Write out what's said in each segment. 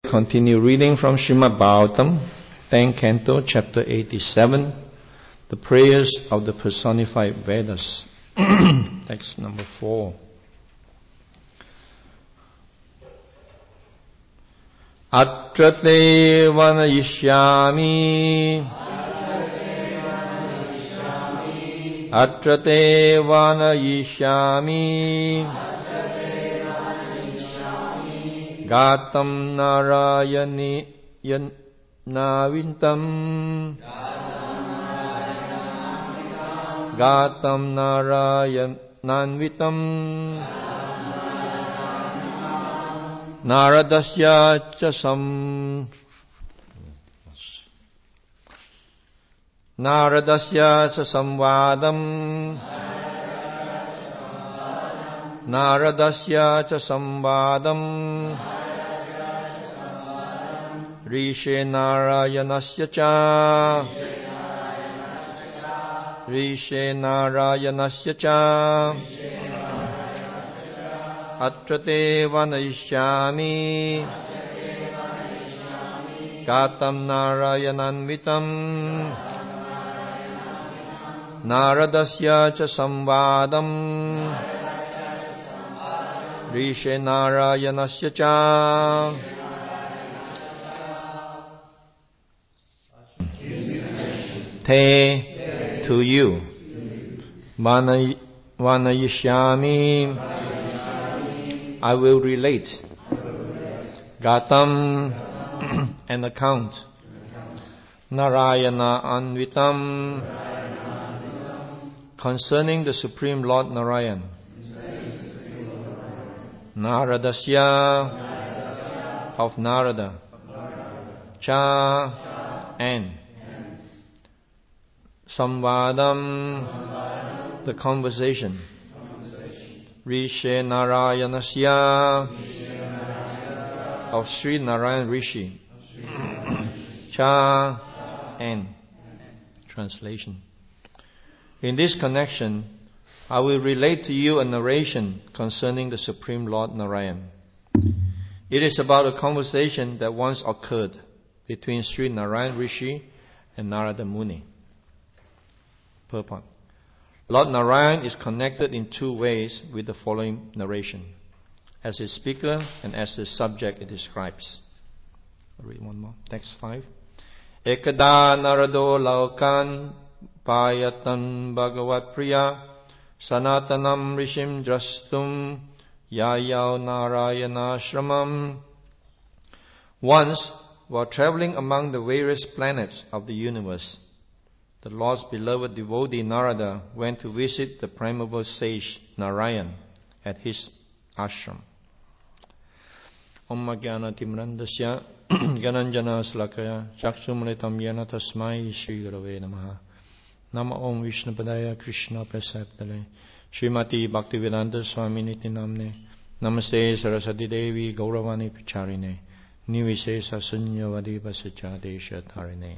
Continue reading from Srimad Bhagavatam, 10th Canto, Chapter 87, the prayers of the personified Vedas. Text number 4. Atrate vanayishyami Atrate vanayishyami Gatam narayani navintam Gatam narayananvitam Naradasya cha samvadam Naradasya cha samvadam Rishe Narayanasya cha Rishe Narayanasya cha Atrate vanayishyami Gatam narayananvitam Naradasya cha samvadam Rishe Narayanasya cha Te to you Vanayishyami I will relate Gatam an account Narayana Anvitam concerning the Supreme Lord Narayan Naradasya of Narada Cha and Samvadam the conversation Rishe Narayanasya of Sri Narayan Rishi Cha and translation. In this connection, I will relate to you a narration concerning the Supreme Lord Narayan. It is about a conversation that once occurred between Sri Narayan Rishi and Narada Muni. Purport. Lord Narayan is connected in two ways with the following narration, as a speaker and as the subject it describes. I'll read one more. Text 5. Ekada narado laukan payatan bhagavat priya sanatanam rishim drastum yayau narayana shramam. Once, while traveling among the various planets of the universe, the Lord's beloved devotee Narada went to visit the primeval sage Narayan at his ashram. Om Jnana Timrandasya Gananjana Slakaya Chakshumritam Yana Tasmai Shri Gurave Namaha. Nama Om Vishnupadaya Krishna Prasaptale Srimati Bhaktivedanta Swami Niti Namne Namaste Saraswati Devi Gauravani Picharine Nivise Sunyavadi Vasacha Desha Tarine.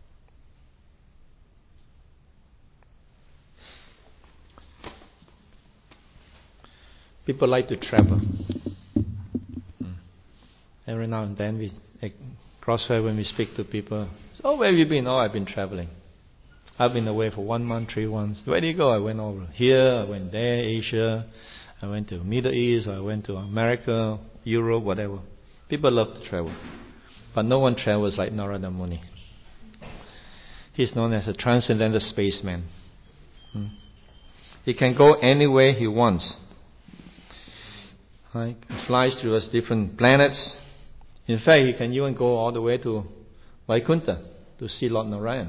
People like to travel. Every now and then we crossfire when we speak to people. Oh, where have you been? Oh, I've been traveling. I've been away for 1 month, 3 months. Where did you go? I went over here, I went there, Asia. I went to Middle East, I went to America, Europe, whatever. People love to travel. But no one travels like Narada Muni. He's known as a transcendental spaceman. He can go anywhere he wants. He flies through different planets. In fact, he can even go all the way to Vaikuntha to see Lord Narayan.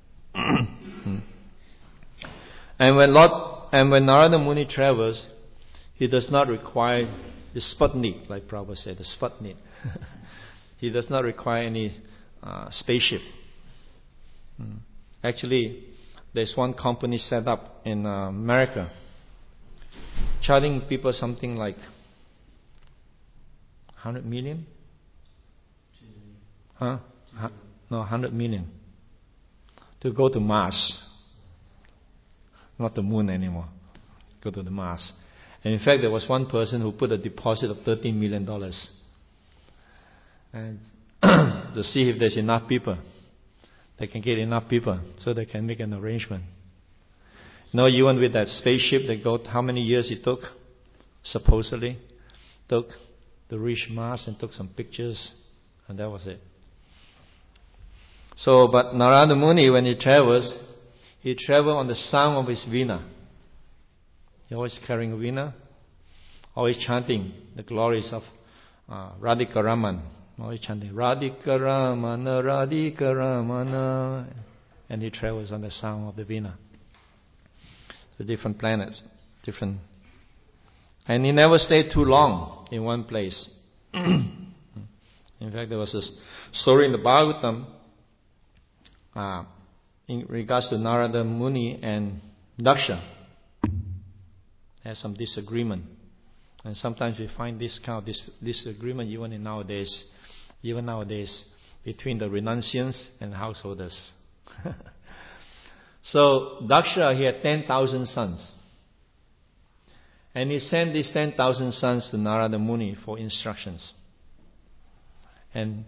And when Narada Muni travels, he does not require the Sputnik, like Prabhupada said, the Sputnik. He does not require any spaceship. Actually, there's one company set up in America, charging people something like 100 million? Huh? No, 100 million. To go to Mars. Not the moon anymore. Go to the Mars. And in fact, there was one person who put a deposit of $13 million. and to see if there's enough people. They can get enough people so they can make an arrangement. Even with that spaceship, they got how many years it took? Supposedly, took to reach Mars and took some pictures, and that was it. So, but Narada Muni, when he travels on the sound of his veena. He always carrying a veena, always chanting the glories of Radhika Raman. Always chanting Radhika Ramana, Radhika Ramana, and he travels on the sound of the veena. The different planets, different, and he never stayed too long in one place. In fact, there was a story in the Bhagavatam in regards to Narada Muni and Daksha. Had some disagreement, and sometimes we find this kind of disagreement even nowadays between the renunciants and householders. So Daksha, he had 10,000 sons, and he sent these 10,000 sons to Narada Muni for instructions. And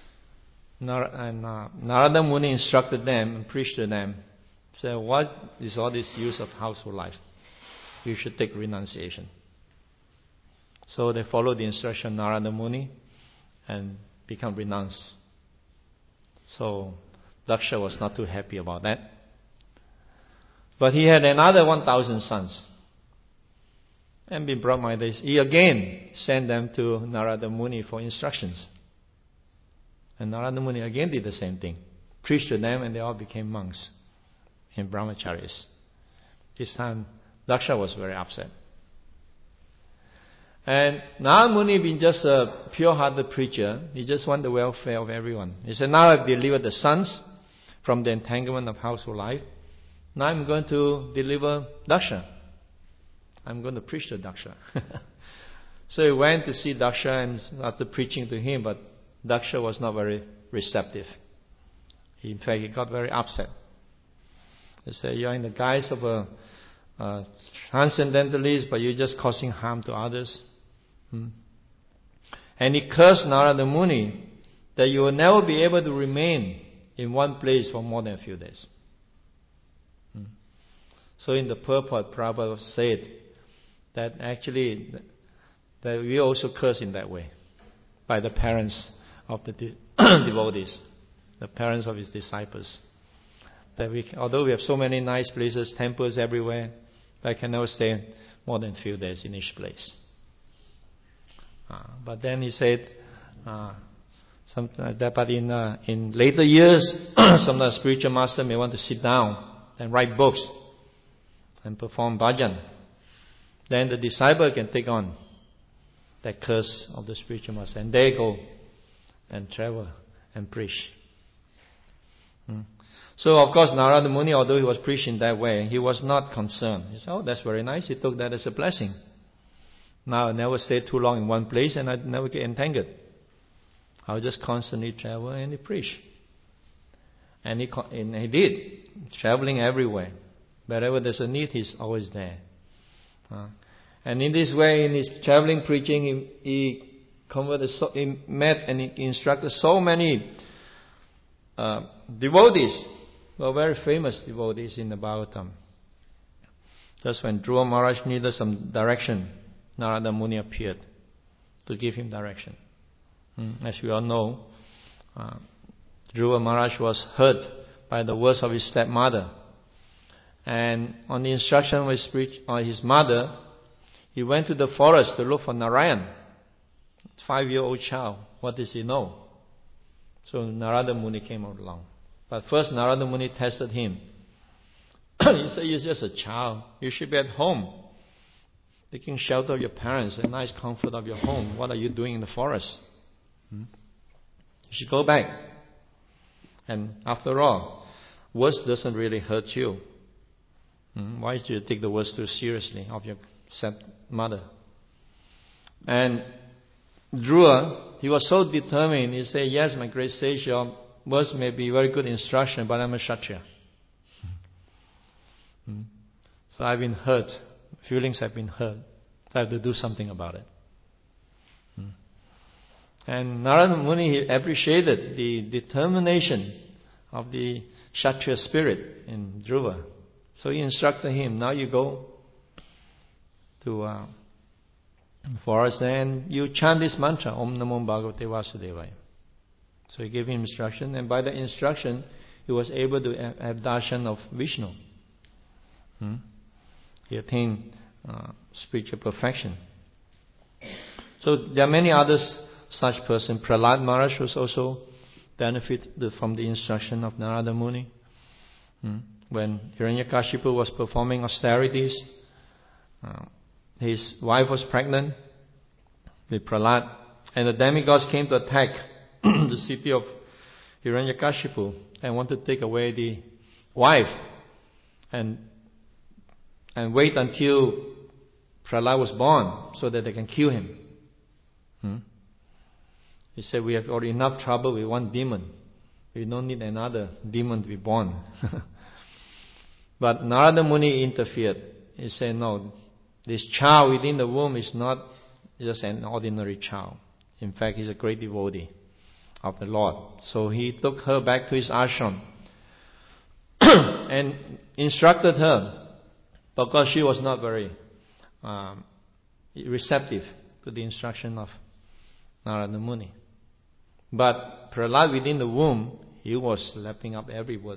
Narada Muni instructed them and preached to them, said, what is all this use of household life? You should take renunciation. So they followed the instruction of Narada Muni and become renounced. So Daksha was not too happy about that. But he had another 1,000 sons. And being Brahmaidas, he again sent them to Narada Muni for instructions. And Narada Muni again did the same thing. Preached to them, and they all became monks in brahmacharis. This time, Daksha was very upset. And Narada Muni, being just a pure-hearted preacher, he just wanted the welfare of everyone. He said, now I've delivered the sons from the entanglement of household life. Now I'm going to deliver Daksha. I'm going to preach to Daksha. So he went to see Daksha and started preaching to him, but Daksha was not very receptive. In fact, he got very upset. He said, you're in the guise of a transcendentalist, but you're just causing harm to others. And he cursed Narada Muni that you will never be able to remain in one place for more than a few days. So in the purport, Prabhupada said that actually that we also curse in that way by the parents of the devotees, the parents of his disciples. That although we have so many nice places, temples everywhere, but I can never stay more than a few days in each place. But then he said, but in later years, sometimes spiritual master may want to sit down and write books and perform bhajan. Then the disciple can take on that curse of the spiritual master, and they go and travel and preach. So of course Narada Muni, although he was preaching that way, he was not concerned. He said, oh, that's very nice. He took that as a blessing. Now I never stay too long in one place and I never get entangled. I'll just constantly travel and he preach. And he did, traveling everywhere. Wherever there's a need, he's always there. And in this way, in his traveling preaching, he met and he instructed so many devotees, very famous devotees in the Bhagavatam. Just when Dhruva Maharaj needed some direction, Narada Muni appeared to give him direction. As we all know, Dhruva Maharaj was hurt by the words of his stepmother. And on the instruction of his mother, he went to the forest to look for Narayan. 5-year-old child, what does he know? So Narada Muni came along. But first Narada Muni tested him. He said, you're just a child. You should be at home, taking shelter of your parents, a nice comfort of your home. What are you doing in the forest? You should go back. And after all, words doesn't really hurt you. Why do you take the words too seriously of your stepmother? And Dhruva, he was so determined. He said, yes, my great sage, your words may be very good instruction, but I'm a Kshatriya. So I've been hurt. Feelings have been hurt. I have to do something about it. And Narada Muni, he appreciated the determination of the Kshatriya spirit in Dhruva. So he instructed him, now you go to the forest and you chant this mantra, Om Namo Bhagavate Vasudevaya. So he gave him instruction, and by the instruction, he was able to have darshan of Vishnu. He attained spiritual perfection. So there are many others such person. Prahlad Maharaj was also benefited from the instruction of Narada Muni. When Hiranyakashipu was performing austerities, his wife was pregnant with Prahlad, and the demigods came to attack the city of Hiranyakashipu and wanted to take away the wife and wait until Prahlad was born so that they can kill him. He said, we have already enough trouble with one demon. We don't need another demon to be born. But Narada Muni interfered. He said, no, this child within the womb is not just an ordinary child. In fact, he's a great devotee of the Lord. So he took her back to his ashram and instructed her, because she was not very receptive to the instruction of Narada Muni. But Prahlad within the womb, he was lapping up every word.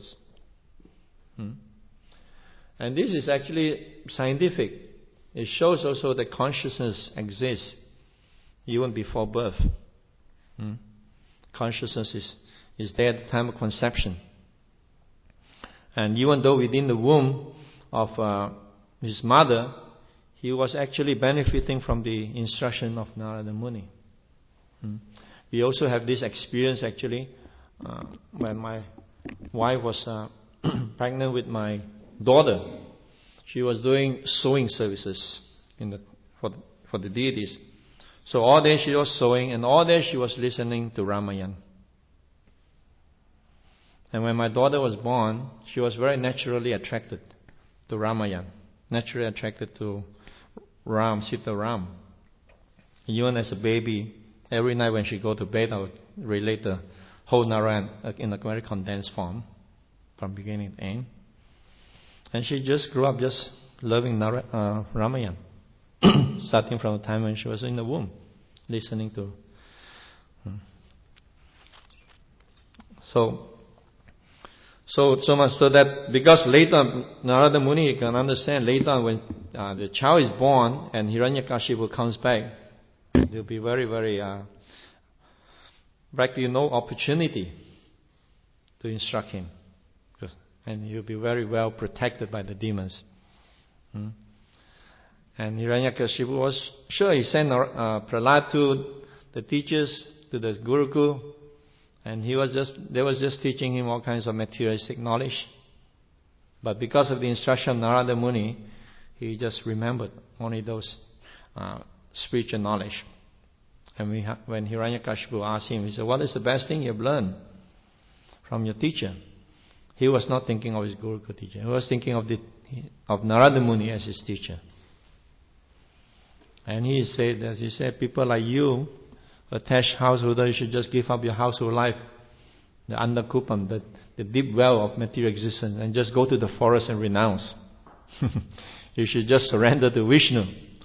And this is actually scientific. It shows also that consciousness exists even before birth. Consciousness is there at the time of conception. And even though within the womb of his mother, he was actually benefiting from the instruction of Narada Muni. We also have this experience actually when my wife was pregnant with my daughter. She was doing sewing services for the deities. So all day she was sewing, and all day she was listening to Ramayana. And when my daughter was born, she was very naturally attracted to Ramayana, naturally attracted to Ram, Sita Ram. Even as a baby, every night when she go to bed, I would relate the whole Narayana in a very condensed form, from beginning to end. And she just grew up just loving Ramayana, starting from the time when she was in the womb, listening to. So much so that because later Narada Muni can understand later on when the child is born and Hiranyakashipu comes back, there will be very, very practically no opportunity to instruct him. And he'll be very well protected by the demons. And Hiranyakashipu was sure. He sent Prahlad to the teachers, to the Gurukul, and they was just teaching him all kinds of materialistic knowledge. But because of the instruction of Narada Muni, he just remembered only those spiritual knowledge. And when Hiranyakashipu asked him, he said, what is the best thing you've learned from your teacher? He was not thinking of his Gurukul teacher. He was thinking of Narada Muni as his teacher. And he said, people like you, attached householder, you should just give up your household life, the andakupam, the deep well of material existence, and just go to the forest and renounce. You should just surrender to Vishnu.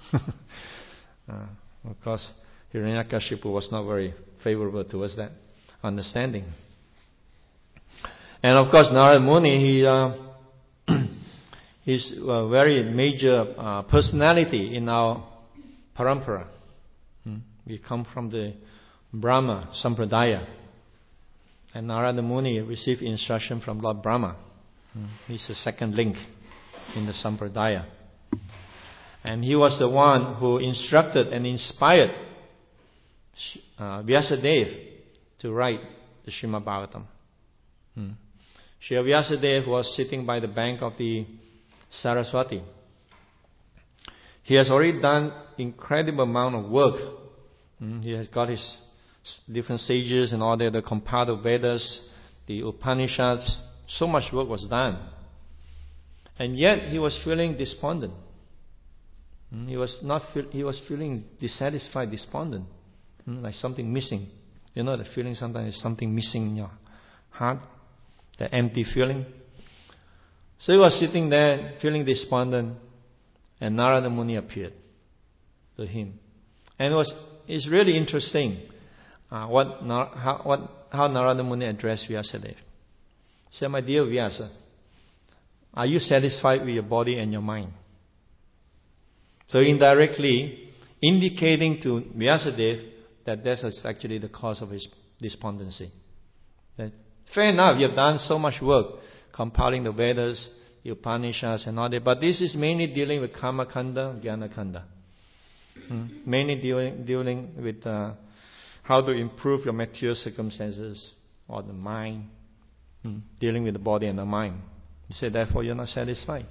Of course, Hiranyakashipu was not very favorable towards that understanding. And of course, Narada Muni, he's a very major personality in our parampara. We come from the Brahma Sampradaya. And Narada Muni received instruction from Lord Brahma. He's the second link in the Sampradaya. And he was the one who instructed and inspired Vyasadeva to write the Srimad Bhagavatam. Sri Vyasadeva was sitting by the bank of the Saraswati. He has already done incredible amount of work. He has got his different sages and all that, the compiled the Vedas, the Upanishads. So much work was done. And yet he was feeling despondent. He was feeling dissatisfied, despondent. like something missing. You know the feeling sometimes there's something missing in your heart, the empty feeling. So he was sitting there feeling despondent, and Narada Muni appeared to him. And it's really interesting how Narada Muni addressed Vyasadeva. He said, my dear Vyasa, are you satisfied with your body and your mind? So indirectly indicating to Vyasadeva that that is actually the cause of his despondency. That, fair enough, you have done so much work compiling the Vedas, the Upanishads and all that, but this is mainly dealing with Kama Kanda, Jnana Kanda. Mainly dealing with how to improve your material circumstances or the mind, dealing with the body and the mind. He said, therefore you're not satisfied.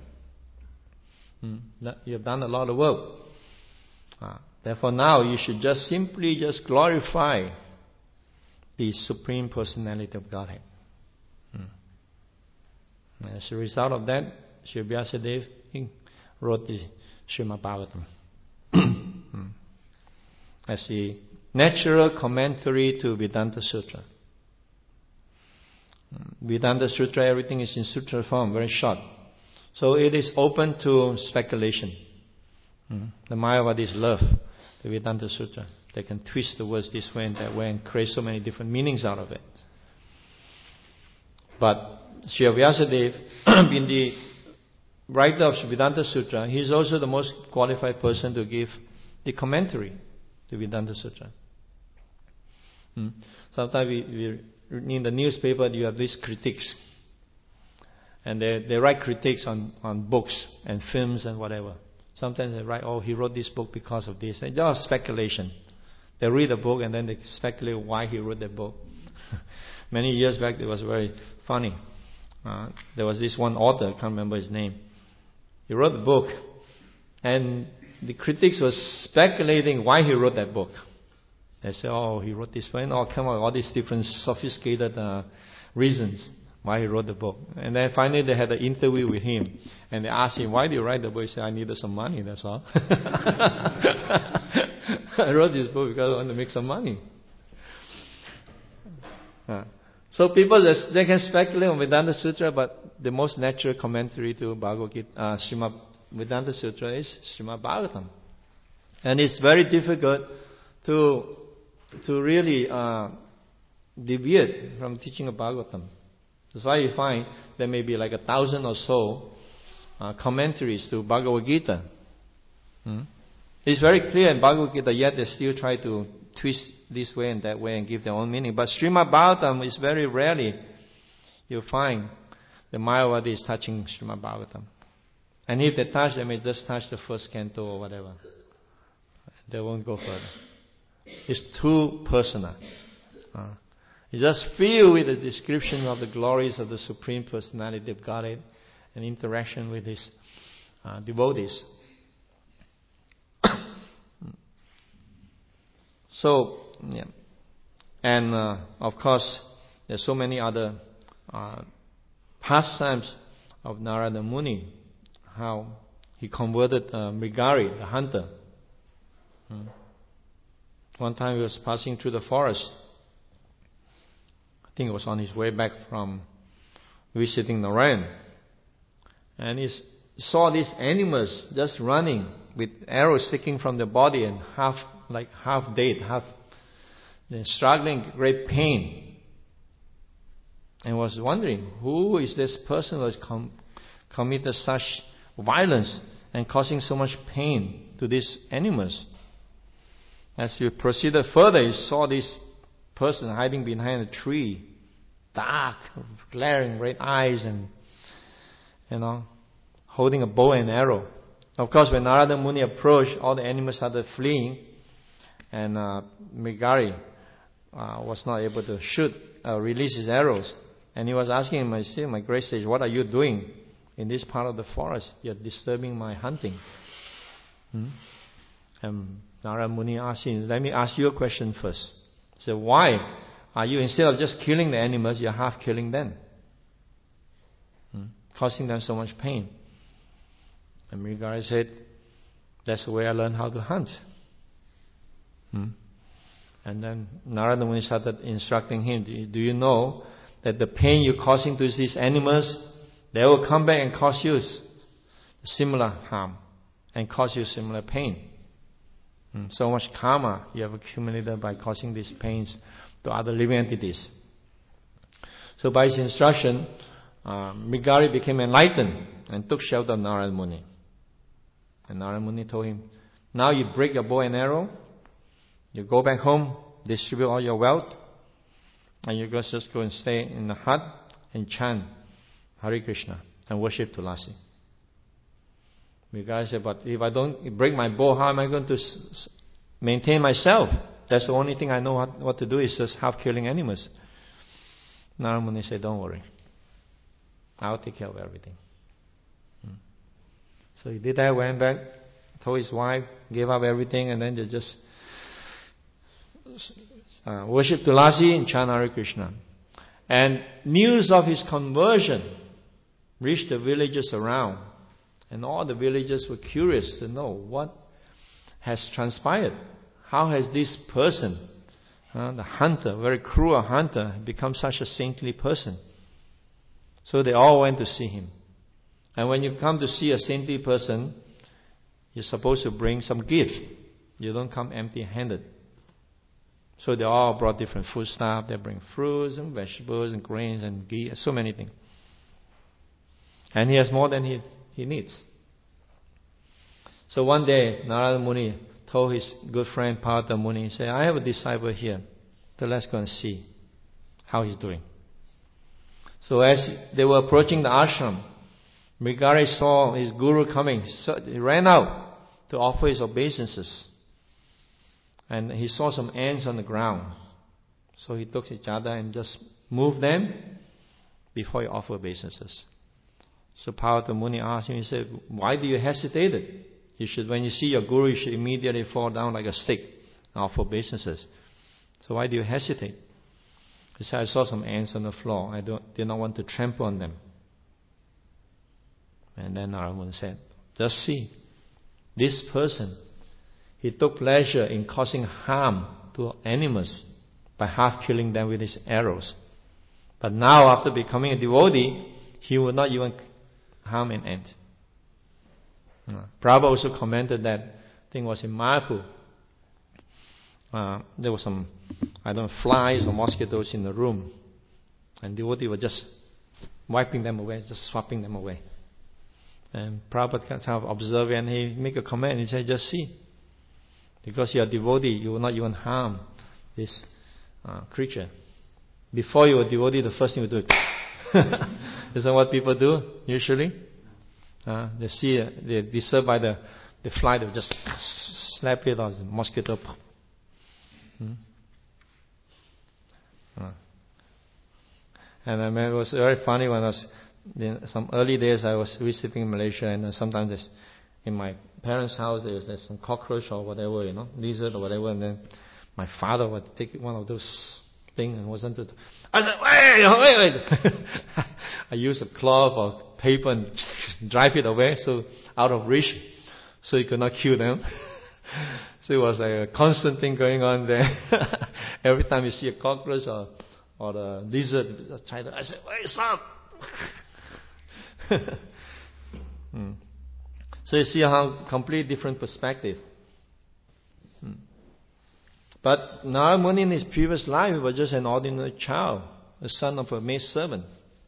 You have done a lot of work. Therefore now you should simply glorify the Supreme Personality of Godhead. As a result of that, Sri Vyasadeva wrote the Srimad Bhagavatam as the natural commentary to Vedanta Sutra. Vedanta Sutra, everything is in sutra form, very short. So it is open to speculation. The Mayavadis love the Vedanta Sutra. They can twist the words this way and that way and create so many different meanings out of it. But Sri Vyasadeva, being the writer of Vedanta Sutra, he is also the most qualified person to give the commentary to Vedanta Sutra. Sometimes we in the newspaper you have these critics, and they write critiques on books and films and whatever. Sometimes they write, he wrote this book because of this. It's all speculation. They read a book and then they speculate why he wrote that book. Many years back it was very funny. There was this one author, I can't remember his name. He wrote the book, and the critics were speculating why he wrote that book. They say, he wrote this way, and come on, all these different sophisticated reasons why he wrote the book. And then finally they had an interview with him, and they asked him, why did you write the book? He said, I needed some money, that's all. I wrote this book because I want to make some money. So people, they can speculate on Vedanta Sutra, but the most natural commentary to Bhagavad Gita, Srimad Vedanta Sutra is Srimad Bhagavatam. And it's very difficult to really deviate from teaching of Bhagavatam. That's why you find there may be like 1,000 or so commentaries to Bhagavad Gita. It's very clear in Bhagavad Gita, yet they still try to twist this way and that way and give their own meaning. But Srimad Bhagavatam is very rarely you find the Mayavadi is touching Srimad Bhagavatam. And if they touch, they may just touch the first canto or whatever. They won't go further. It's too personal. It's just filled with the description of the glories of the Supreme Personality of Godhead and interaction with His devotees. So, yeah. And of course, there's so many other pastimes of Narada Muni, how he converted Mrigari, the hunter. One time he was passing through the forest. I think it was on his way back from visiting Narayan. And he saw these animals just running with arrows sticking from the body and half dead, struggling great pain. And was wondering, who is this person who has committed such violence and causing so much pain to these animals? As he proceeded further, he saw this person hiding behind a tree, dark, glaring red eyes, and holding a bow and arrow. Of course, when Narada Muni approached, all the animals started fleeing, and Mrigari was not able to release his arrows. And he was asking him, I say, my great sage, what are you doing in this part of the forest? You're disturbing my hunting. And Narada Muni asked him, let me ask you a question first. He said, why are you, instead of just killing the animals, you're half killing them? Causing them so much pain. And Mrigari said, that's the way I learned how to hunt. And then Narada Muni started instructing him, do you know that the pain you're causing to these animals, they will come back and cause you similar harm and cause you similar pain. So much karma you have accumulated by causing these pains to other living entities. So by his instruction, Mrigari became enlightened and took shelter of Narada Muni. And Narada Muni told him, now you break your bow and arrow, you go back home, distribute all your wealth, and you just go and stay in the hut and chant Hare Krishna and worship Tulasi. Mrigari said, but if I don't break my bow, how am I going to maintain myself? That's the only thing I know what to do is just half killing animals. Narada Muni said, don't worry. I'll take care of everything. So he did that, went back, told his wife, gave up everything, and then they just worship Tulasi and chant Hare Krishna. And news of his conversion reached the villages around. And all the villagers were curious to know what has transpired. How has this person, the hunter, very cruel hunter, become such a saintly person? So they all went to see him. And when you come to see a saintly person, you're supposed to bring some gift. You don't come empty-handed. So they all brought different food stuff. They bring fruits and vegetables and grains and ghee, so many things. And he has more than he needs. So one day, Narada Muni told his good friend Parvata Muni, he said, I have a disciple here. So let's go and see how he's doing. So as they were approaching the ashram, Mrigari saw his guru coming. So he ran out to offer his obeisances. And he saw some ants on the ground. So he took his jada and just moved them before he offered obeisances. So Parvata Muni asked him, he said, why do you hesitate? When you see your guru, you should immediately fall down like a stick and offer obeisances. So why do you hesitate? He said, I saw some ants on the floor. I did not want to trample on them. And then Narada Muni said, just see, this person, he took pleasure in causing harm to animals by half killing them with his arrows. But now, after becoming a devotee, he will not even harm an ant. Prabhupada also commented that, I think it was in Mayapur, there were some, flies or mosquitoes in the room. And devotees were just wiping them away, just swapping them away. And Prabhupada kind of observed and he make a comment. He said, just see, because you are devotee, you will not even harm this creature. Before you are devotee, the first thing you do is that what people do usually? They see, they're disturbed by the fly, they just slap it or the mosquito. And I mean, it was very funny when I was, in some early days I was visiting Malaysia, and sometimes in my parents' house there's some cockroach or whatever, lizard or whatever, and then my father would take one of those things and wasn't it. I said, wait. I used a cloth or paper and drive it away, so out of reach, so you could not kill them. So it was like a constant thing going on there. Every time you see a cockroach or the lizard, I said, wait, stop. So you see how completely different perspective. But Narada Muni in his previous life was just an ordinary child, the son of a maid servant.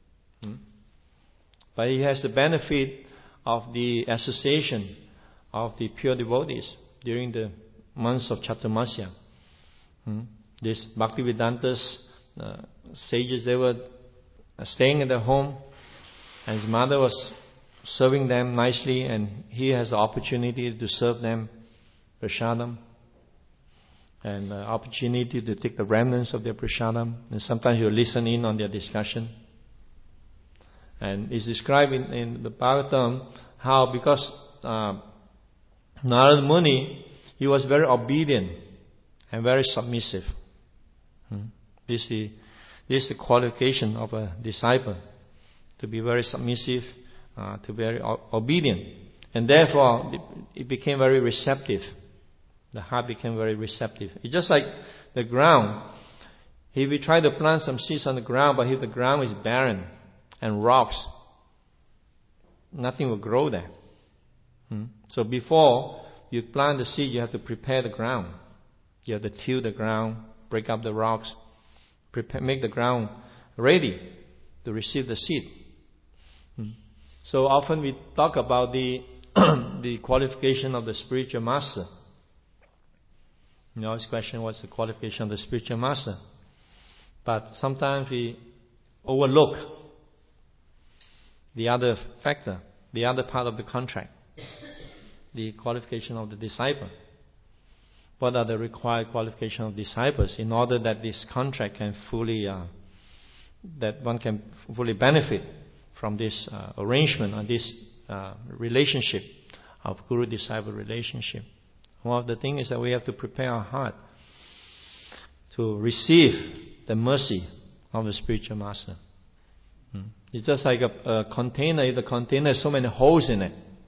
But he has the benefit of the association of the pure devotees during the months of Chaturmasya. These Bhaktivedantas, sages, they were staying in their home, and his mother was serving them nicely, and he has the opportunity to serve them prasadam, and the opportunity to take the remnants of their prasadam, and sometimes you listen in on their discussion. And it's described in the Bhagavatam how because Narada Muni, he was very obedient and very submissive. This is the qualification of a disciple, to be very submissive, to be very obedient. And therefore, it became very receptive. The heart became very receptive. It's just like the ground, if we try to plant some seeds on the ground, but if the ground is barren and rocks, nothing will grow there. So before you plant the seed, you have to prepare the ground. You have to till the ground, break up the rocks, make the ground ready to receive the seed. So often we talk about the the qualification of the spiritual master. You always question what's the qualification of the spiritual master. But sometimes we overlook the other factor, the other part of the contract, the qualification of the disciple. What are the required qualifications of disciples in order that this contract can fully, that one can fully benefit from this arrangement or this relationship of guru-disciple relationship? One of the things is that we have to prepare our heart to receive the mercy of the spiritual master. It's just like a container. If the container has so many holes in it,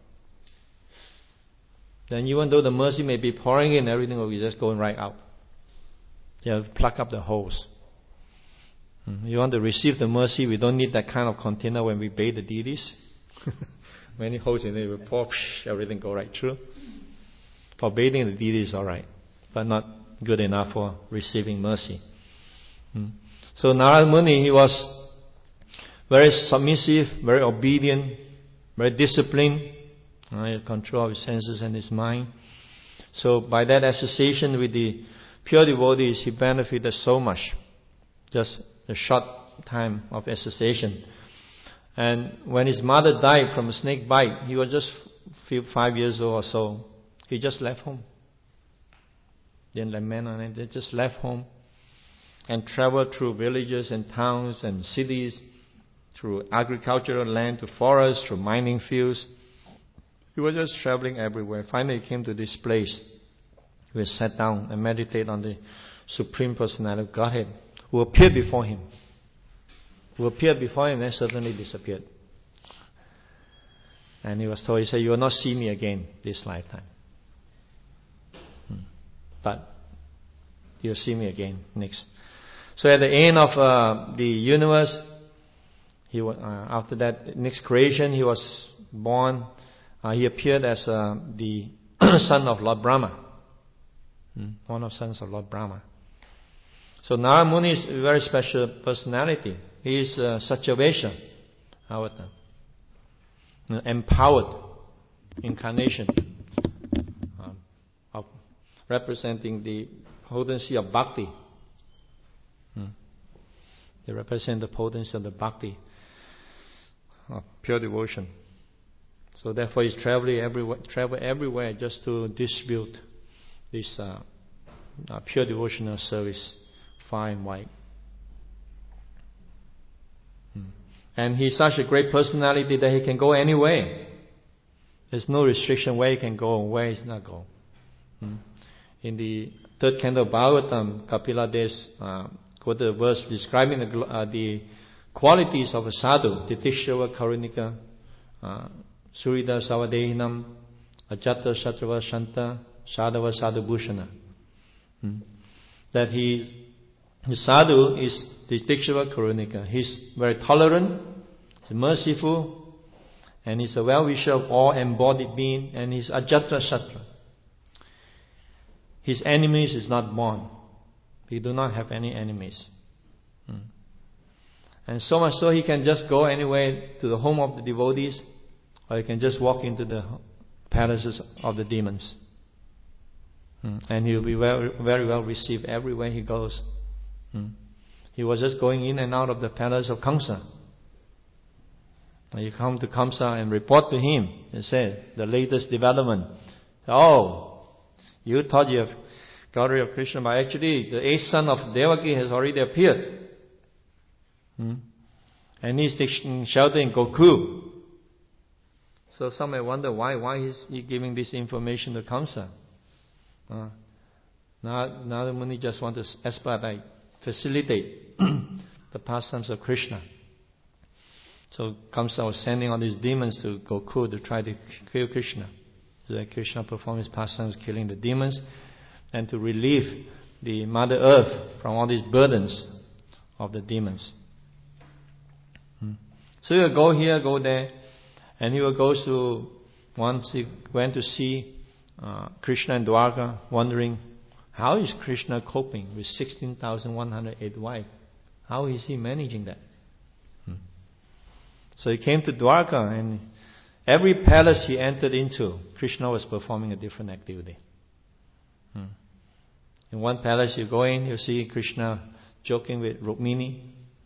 then even though the mercy may be pouring in, everything will be just going right out. You have to plug up the holes. You want to receive the mercy, we don't need that kind of container when we bathe the deities. Many holes in it, we pour, everything go right through. For bathing the deities is alright, but not good enough for receiving mercy. So Narada Muni, he was very submissive, very obedient, very disciplined. He control his senses and his mind. So by that association with the pure devotees, he benefited so much. Just a short time of association. And when his mother died from a snake bite, he was just 5 years old or so. He just left home. Didn't lament on it. They just left home and traveled through villages and towns and cities, through agricultural land, to forests, through mining fields. He was just traveling everywhere. Finally, he came to this place. He sat down and meditated on the Supreme Personality of Godhead, who appeared before him. And suddenly disappeared. And he was told, he said, you will not see me again this lifetime. But you'll see me again next. So at the end of the universe, after that next creation, he was born. He appeared as the son of Lord Brahma. One of the sons of Lord Brahma. So Narada Muni is a very special personality. He is Satyavesha avatar, empowered incarnation, of representing the potency of bhakti. They represent the potency of the bhakti, of pure devotion. So therefore, he's travel everywhere just to distribute this pure devotional service far and wide. And he's such a great personality that he can go anywhere. There's no restriction where he can go and where he not go. In the third canto of Bhagavatam, Kapila Dev quoted a verse describing the qualities of a sadhu: Titikshava Karunika, Surida Savadehinam, Ajata Satrava Shanta, Sadhava Sadhubhushana. That the sadhu is Titikshava Karunika. He's very tolerant, he's merciful, and he's a well-wisher of all embodied being, and he's Ajata Satra. His enemies is not born. He do not have any enemies. And so much so he can just go anywhere to the home of the devotees, or he can just walk into the palaces of the demons. And he will be very, very well received everywhere he goes. He was just going in and out of the palace of Kamsa. And you come to Kamsa and report to him and say the latest development. Oh, you thought you have got rid of Krishna, but actually the 8th son of Devaki has already appeared. And he's taking shelter in Gokul. So some may wonder why is he giving this information to Kamsa? Narada Muni just want to expedite, facilitate the pastimes of Krishna. So Kamsa was sending all these demons to Gokul to try to kill Krishna. So that Krishna performed his pastimes killing the demons, and to relieve the Mother Earth from all these burdens of the demons. So he will go here, go there, and he will go to, once he went to see Krishna in Dwarka, wondering, how is Krishna coping with 16,108 wives? How is he managing that? So he came to Dwarka, and every palace he entered into, Krishna was performing a different activity. In one palace you go in, you see Krishna joking with Rukmini.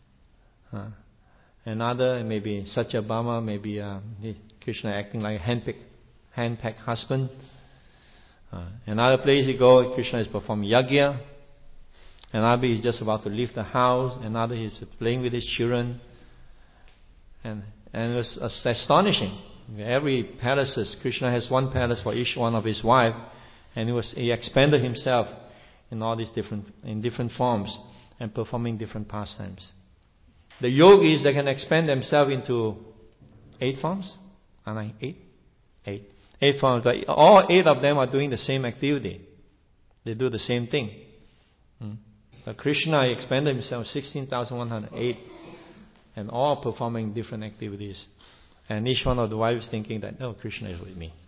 Another, maybe Satyabhama, maybe Krishna acting like a hand-packed husband. Another place you go, Krishna is performing yagya. Another he's just about to leave the house. Another he's playing with his children. And it was astonishing. Every palace, Krishna has one palace for each one of his wives, and he expanded himself in all these different forms and performing different pastimes. The yogis, they can expand themselves into 8 forms. Am I 8? 8. 8 forms, but all 8 of them are doing the same activity. They do the same thing. But Krishna expanded himself 16,108, and all performing different activities. And each one of the wives thinking that, no, Krishna is with me.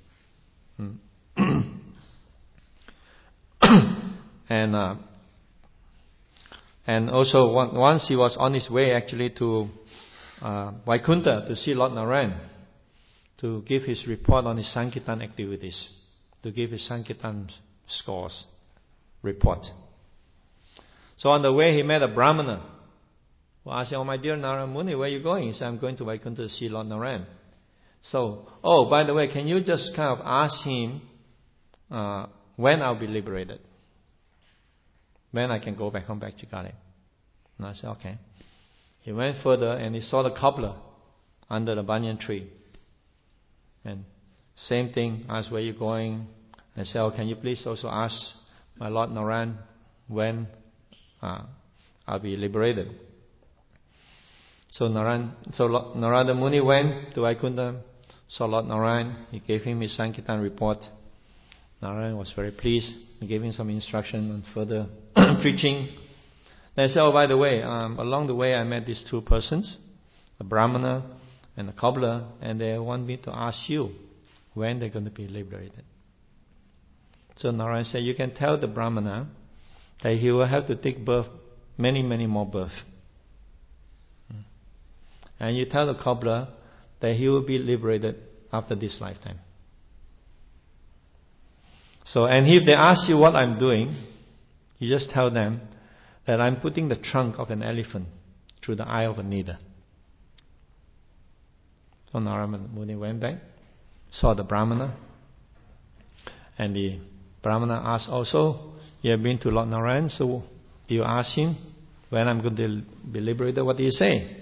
And also once he was on his way actually to Vaikuntha to see Lord Narayan, to give his report on his Sankirtan activities, to give his Sankirtan scores report. So on the way he met a Brahmana who asked him, "Oh, my dear Narada Muni, where are you going?" He said, "I'm going to Vaikuntha to see Lord Narayan." So, by the way, can you just kind of ask him when I'll be liberated? When I can go back home back to Garden. And I said, okay. He went further and he saw the cobbler under the banyan tree. And same thing, asked where you going. I said, can you please also ask my Lord Narayan when I'll be liberated. So Narada Muni went to Vaikuntha, saw Lord Narayan. He gave him his Sankirtan report. Narayan was very pleased. He gave him some instruction on further preaching. Then he said, by the way, along the way I met these 2 persons, the Brahmana and the cobbler, and they want me to ask you when they're going to be liberated. So Narayan said, you can tell the Brahmana that he will have to take birth, many, many more births. And you tell the cobbler that he will be liberated after this lifetime. So, and if they ask you what I'm doing, you just tell them that I'm putting the trunk of an elephant through the eye of a needle. So Narada Muni went back, saw the Brahmana, and the Brahmana asked also, you have been to Lord Narayan, so do you ask him when I'm going to be liberated? What do you say?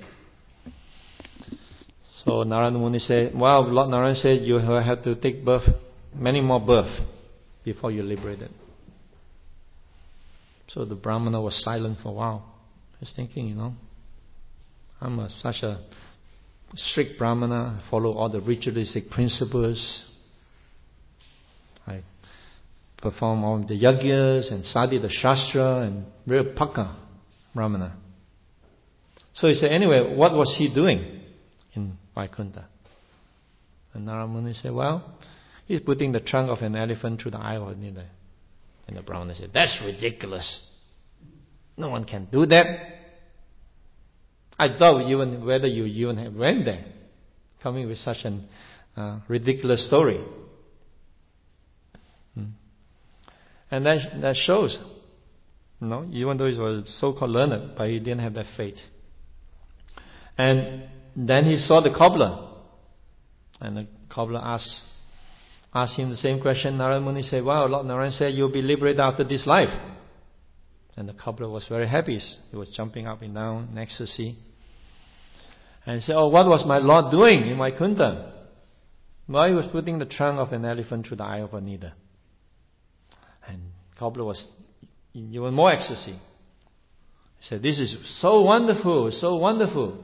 So Narada Muni said, well, Lord Narayan said you will have to take birth, many more births before you're liberated. So the Brahmana was silent for a while. He was thinking, I'm such a strict Brahmana, I follow all the ritualistic principles. I perform all the yagyas and study the Shastra and real Pakka Brahmana. So he said, anyway, what was he doing in Vaikuntha? And Narada Muni said, well, he's putting the trunk of an elephant through the eye of a needle. And the Brahmana said, that's ridiculous. No one can do that. I doubt whether you even have went there, coming with such a ridiculous story. And that shows, even though he was so-called learned, but he didn't have that faith. And then he saw the cobbler. And the cobbler asked him the same question. Narada Muni said, wow, Lord Narayan said you'll be liberated after this life. And the cobbler was very happy. He was jumping up and down in ecstasy. And he said, what was my Lord doing in Vaikuntha? Well, he was putting the trunk of an elephant through the eye of a needle. And cobbler was in even more ecstasy. He said, this is so wonderful, so wonderful.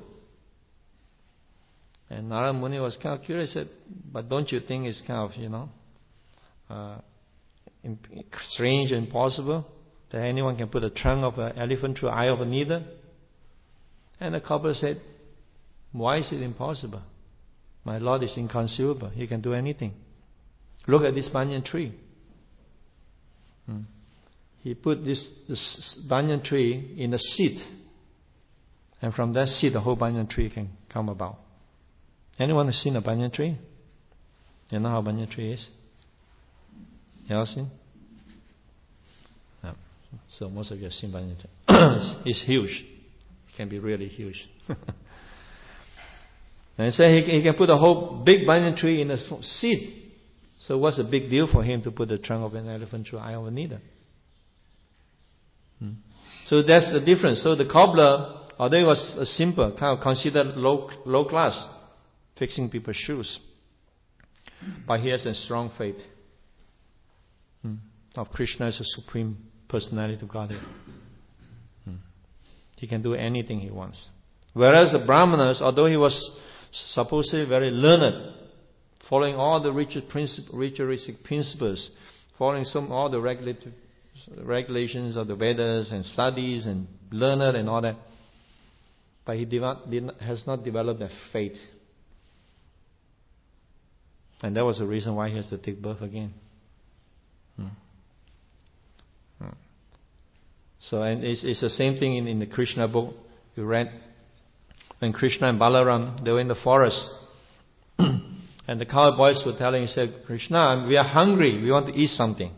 And Narada Muni was kind of curious, said, but don't you think it's kind of, strange and impossible that anyone can put a trunk of an elephant through the eye of a needle? And the cobbler said, why is it impossible? My Lord is inconceivable. He can do anything. Look at this banyan tree. He put this banyan tree in a seed. And from that seed, the whole banyan tree can come about. Anyone has seen a banyan tree? You know how a banyan tree is? You all seen? No. So most of you have seen banyan tree. It's huge. It can be really huge. And he said he can put a whole big banyan tree in a seed. So what's the big deal for him to put the trunk of an elephant through the eye of a needle? So that's the difference. So the cobbler, although he was a simple, kind of considered low class, fixing people's shoes, but he has a strong faith of Krishna as a supreme personality of Godhead. He can do anything he wants. Whereas the Brahmanas, although he was supposedly very learned, following all the ritualistic principles, following all the regulations of the Vedas and studies and learned and all that, but he has not developed that faith. And that was the reason why he has to take birth again. So, and it's the same thing in the Krishna book. You read when Krishna and Balaram, they were in the forest. And the cowboys were telling, he said, Krishna, we are hungry. We want to eat something.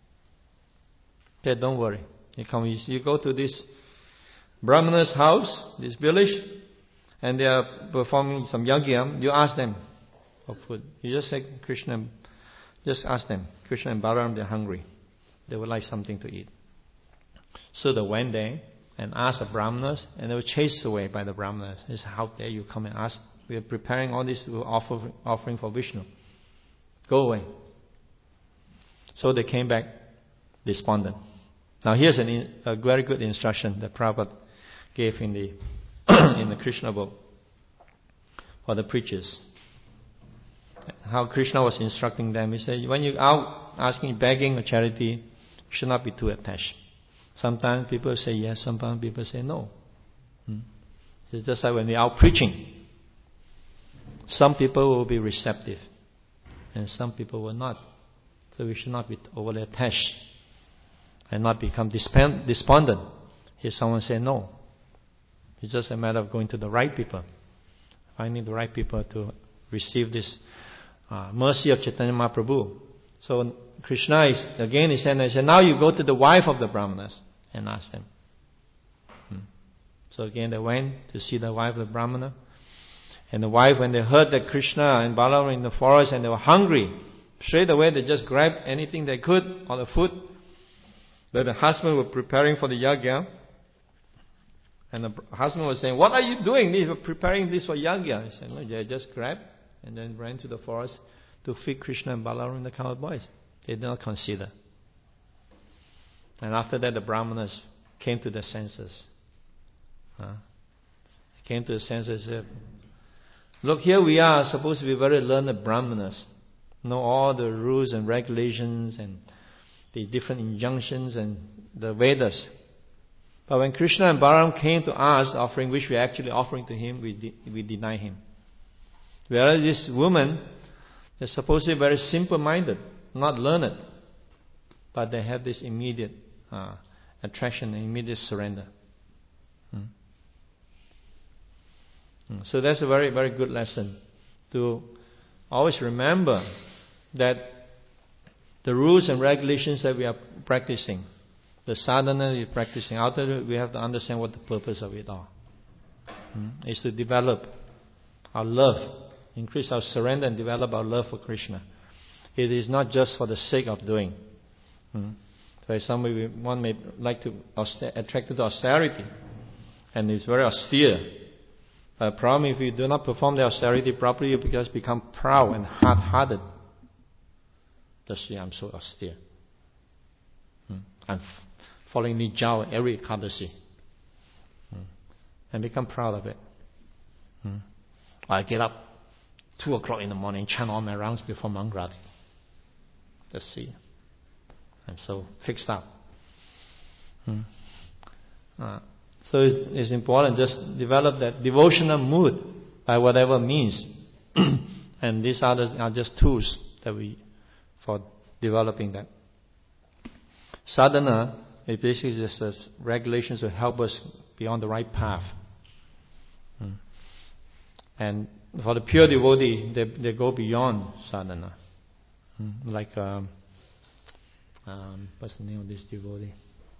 He said, don't worry. You go to this Brahmana's house, this village, and they are performing some yajna. You ask them for food. You just say, Krishna, just ask them. Krishna and Balaram, they're hungry. They would like something to eat. So they went there and asked the Brahmanas, and they were chased away by the Brahmanas. They said, how dare you come and ask? We are preparing all this offering for Vishnu. Go away. So they came back despondent. Now here's a very good instruction that Prabhupada gave in the in the Krishna book for the preachers. How Krishna was instructing them. He said, when you're out asking, begging or charity, you should not be too attached. Sometimes people say yes, sometimes people say no. It's just like when we're out preaching. Some people will be receptive and some people will not. So we should not be overly attached and not become despondent if someone says no. It's just a matter of going to the right people, finding the right people to receive this mercy of Chaitanya Mahaprabhu. So Krishna is, again he said, now you go to the wife of the Brahmanas and ask them. So again they went to see the wife of the Brahmana. And the wife, when they heard that Krishna and Balaram were in the forest and they were hungry, straight away they just grabbed anything they could on the food that the husband was preparing for the yajna. And the husband was saying, what are you doing? You were preparing this for yajna. He said, no, they just grabbed and then ran to the forest to feed Krishna and Balaram and the cowboys. They did not consider. And after that the Brahmanas came to their senses. Came to the senses and said, look, here we are supposed to be very learned Brahmanas, know all the rules and regulations and the different injunctions and the Vedas. But when Krishna and Balaram came to ask the offering, which we are actually offering to him, we deny him. Whereas this woman is supposed to be very simple-minded, not learned, but they have this immediate attraction and immediate surrender. So that's a very, very good lesson to always remember that the rules and regulations that we are practicing, the sadhana we are practicing, after we have to understand what the purpose of it are. Is to develop our love, increase our surrender and develop our love for Krishna. It is not just for the sake of doing. For example, one may like to attracted to austerity, and it's very austere. Problem, if you do not perform the austerity properly, you just become proud and hard-hearted. Just say, I'm so austere. I'm following Nijao every Ekadasi. And become proud of it. I get up 2 o'clock in the morning, chant all my rounds before Mangrati. Just see. I'm so fixed up. So it's important just develop that devotional mood by whatever means. And these others are just tools that for developing that. Sadhana is basically just regulations to help us be on the right path. And for the pure devotee, they go beyond sadhana. Like, what's the name of this devotee?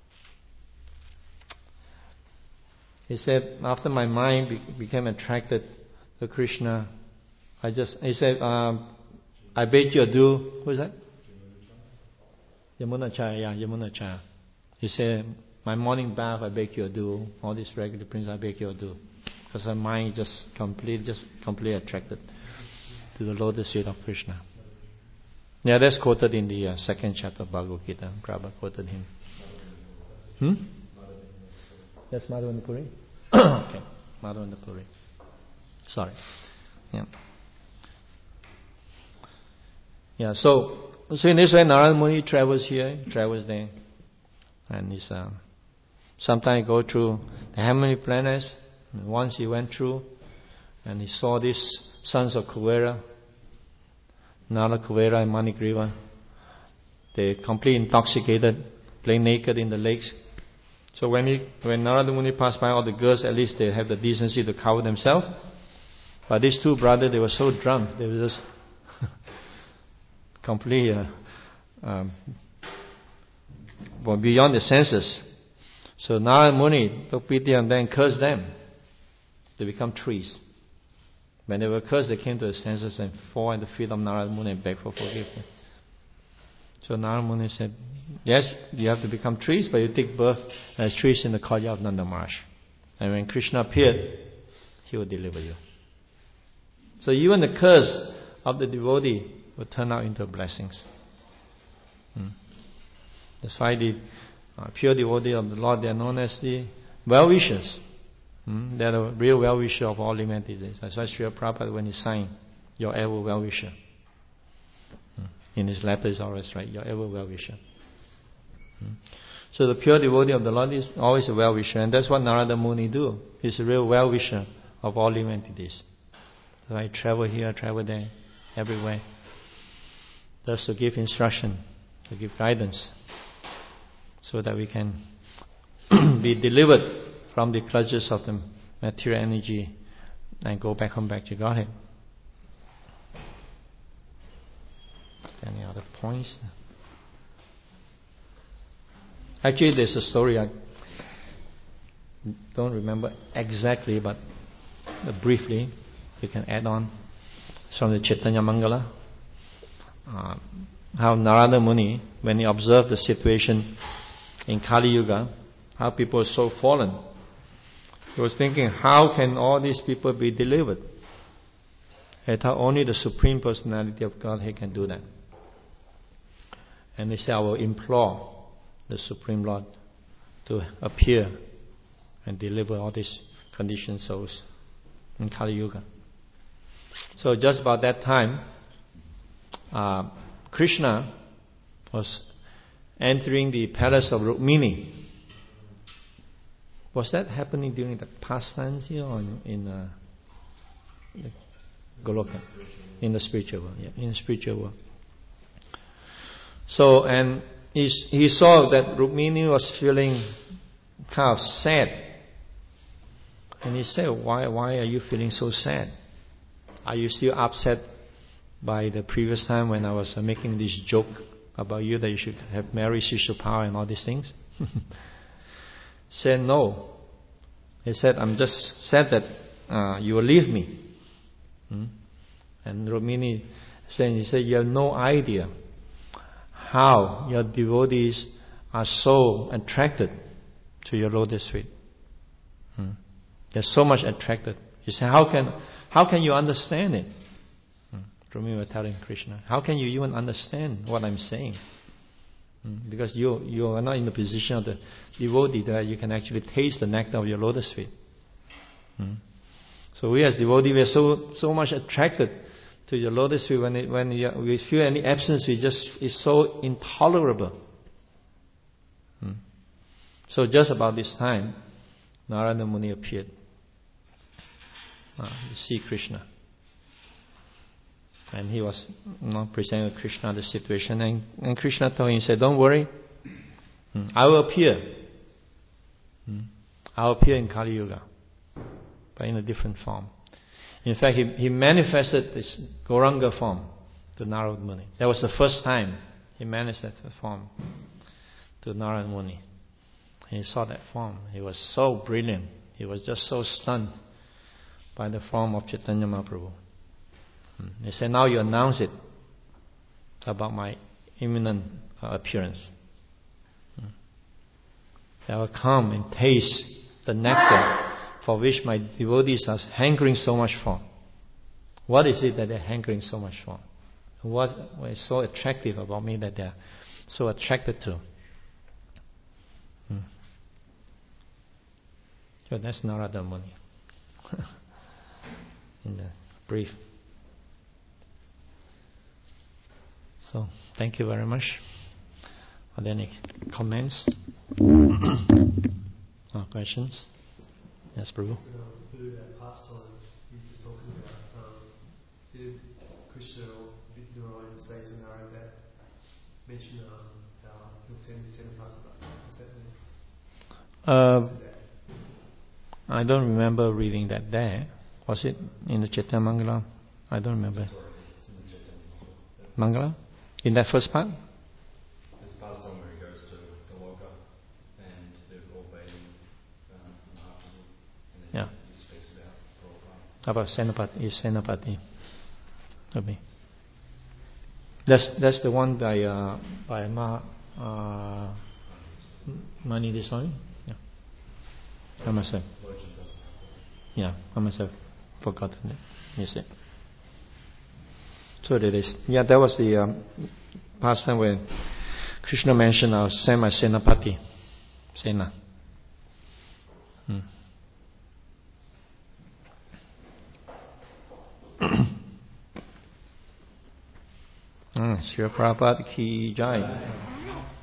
He said, after my mind became attracted to Krishna, he said, I beg you do, who is that? Yamunacharya, Yamunacharya. He said, my morning bath I beg you do, all these regular principles I beg you do. Because my mind just completely attracted to the lotus feet of Krishna. Yeah, that's quoted in the second chapter of Bhagavad Gita. Prabhupada quoted him. That's Madhavendra Puri? Okay, Madhavendra Puri. Sorry. Yeah, so in this way, Narada Muni travels here, travels there. And he's, sometimes go through the heavenly planets. And once he went through, and he saw these sons of Kuvera, Nala, Kuvera and Manigriva. They completely intoxicated, play naked in the lakes. So when Narada Muni passed by all the girls, at least they have the decency to cover themselves. But these two brothers, they were so drunk, they were just completely beyond the senses. So Narada Muni took pity and then cursed them. They become trees. When they were cursed, they came to the senses and fall at the feet of Narada Muni and begged for forgiveness. So Narada Muni said, yes, you have to become trees, but you take birth as trees in the courtyard of Nanda Maharaj. And when Krishna appeared, he will deliver you. So even the curse of the devotee will turn out into blessings. That's why the pure devotee of the Lord, they are known as the well-wishers. They are the real well-wisher of all living entities. That's why Srila Prabhupada, when he signed, your ever well-wisher. In his letters always write, your ever well-wisher. So the pure devotee of the Lord is always a well-wisher, and that's what Narada Muni do. He's a real well-wisher of all living entities. So I travel here, travel there, everywhere. Just to give instruction, to give guidance, so that we can be delivered from the clutches of the material energy and go back home, back to Godhead. Any other points? Actually, there's a story I don't remember exactly, but briefly we can add on. It's from the Chaitanya Mangala. How Narada Muni, when he observed the situation in Kali Yuga, how people are so fallen, he was thinking, how can all these people be delivered? And how only the Supreme Personality of Godhead can do that. And they said, I will implore the Supreme Lord to appear and deliver all these conditioned souls in Kali Yuga. So just about that time, Krishna was entering the palace of Rukmini. Was that happening during the pastimes here or in Goloka? In the spiritual world, yeah, in the spiritual world. So, and he saw that Rukmini was feeling kind of sad. And he said, why are you feeling so sad? Are you still upset by the previous time when I was making this joke about you that you should have married Sishu Power and all these things? Said no. He said, I'm just sad that you will leave me. And Rukmini said, he said, you have no idea how your devotees are so attracted to your lotus feet. They're so much attracted. He said, how can you understand it? Rukmini was telling Krishna, how can you even understand what I'm saying? Because you are not in the position of the devotee that you can actually taste the nectar of your lotus feet. So we as devotees, we are so much attracted to your lotus feet. When we feel any absence, it's so intolerable. So just about this time, Narada Muni appeared to see Krishna. And he was presenting Krishna the situation. And Krishna told him, he said, don't worry, I will appear. I will appear in Kali Yuga, but in a different form. In fact, he manifested this Gauranga form to Narada Muni. That was the first time he manifested the form to Narada Muni. He saw that form. He was so brilliant. He was just so stunned by the form of Chaitanya Mahaprabhu. He said, now you announce it about my imminent appearance. I will come and taste the nectar for which my devotees are hankering so much for. What is it that they're hankering so much for? What is so attractive about me that they're so attracted to? So that's Narada Muni. In the brief. So, thank you very much. Are there any comments? Or questions? Yes, Prabhu. Through that pastime you were just talking about, did Krishna or Narayan say to Narada that mention how he'll send Senapati Bhakti? Is that I don't remember reading that there. Was it in the Chaitanya Mangala? I don't remember. Mangala? In that first part? There's a pastime where he goes to Goloka and they're all bathing Mahaprabhu, and then he speaks about Prabhupada. About Senapati. Okay. That's the one by Mani Deswami? Yeah. I must have. Yeah, I must have forgotten it. Yes, it. So it is. Yeah, that was the pastime where Krishna mentioned, I'll send my Senapati. Sena. Srila Prabhupada ki jai.